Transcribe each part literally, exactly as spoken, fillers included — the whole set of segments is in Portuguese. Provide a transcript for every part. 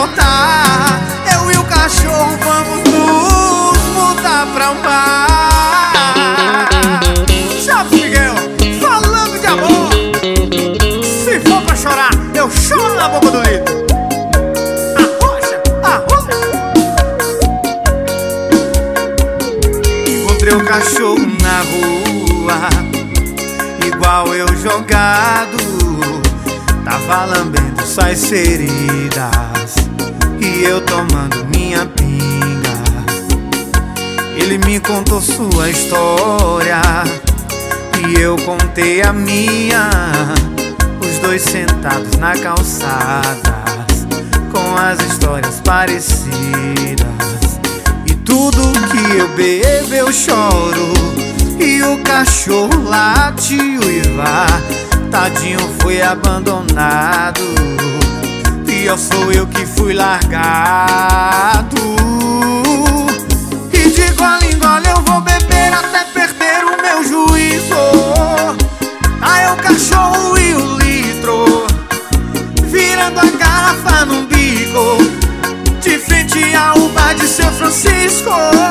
voltar. Eu e o cachorro vamos nos mudar pra um bar. Chaves Miguel, falando de amor. Se for pra chorar, eu choro na boca do litro. Arrocha, arrocha. Encontrei um cachorro na rua, igual eu jogado, tava lambendo suas feridas e eu tomando minha pinga. Ele me contou sua história e eu contei a minha, os dois sentados na calçada com as histórias parecidas. E tudo que eu bebo eu choro, e o cachorro latiu e vá. Tadinho foi abandonado, pior sou eu que fui largado. E de gole em gole eu vou beber até perder o meu juízo. Ah, é o cachorro e o litro, virando a garrafa num bico, de frente ao bar de Seu Francisco.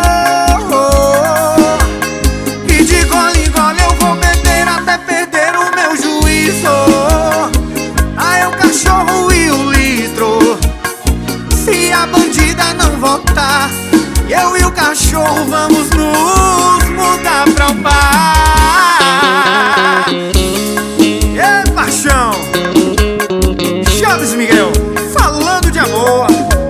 E de gole em gole eu vou beber até perder o meu juízo. Ah, é o cachorro e o litro, se a bandida não voltar, eu e o cachorro vamos nos mudar pra um bar. É paixão. Chaves Miguel, falando de amor.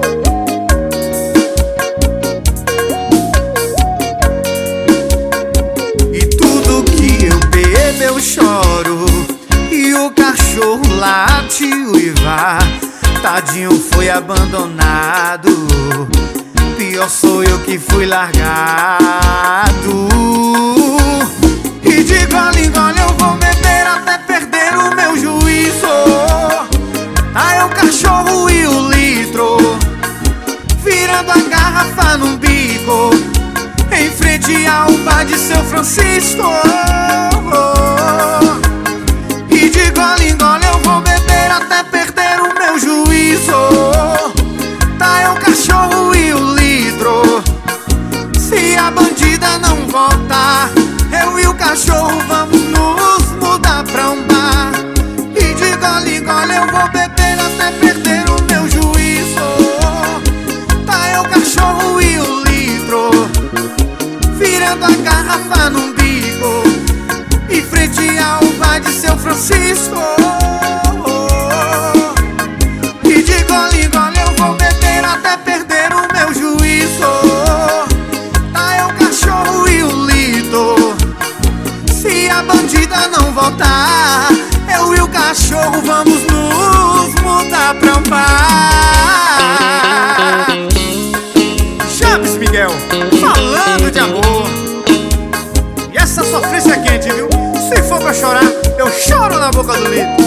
E tudo que eu bebo eu choro, e o cachorro latiu e vá. Tadinho foi abandonado, pior sou eu que fui largado. E de gole em gole eu vou beber até perder o meu juízo. Ah, é o cachorro e o litro, virando a garrafa num bico, em frente ao bar de Seu Francisco. E de gole em gole eu vou beber até perder o meu juízo. Tá, é o cachorro e o litro, se a bandida não voltar, eu e o cachorro vamos nos mudar pra um bar. E de gole em gole eu vou beber até perder o meu juízo. Tá, é o cachorro e o litro, virando a garrafa num bico, em frente ao bar de Seu Francisco. E de gole em gole eu vou beber até perder o meu juízo. Tá, é o cachorro e o litro, se a bandida não voltar, eu e o cachorro vamos nos mudar pra um bar. Chaves Miguel, falando de amor. E essa sofrência é quente, viu? Se for pra chorar, eu choro na boca do litro.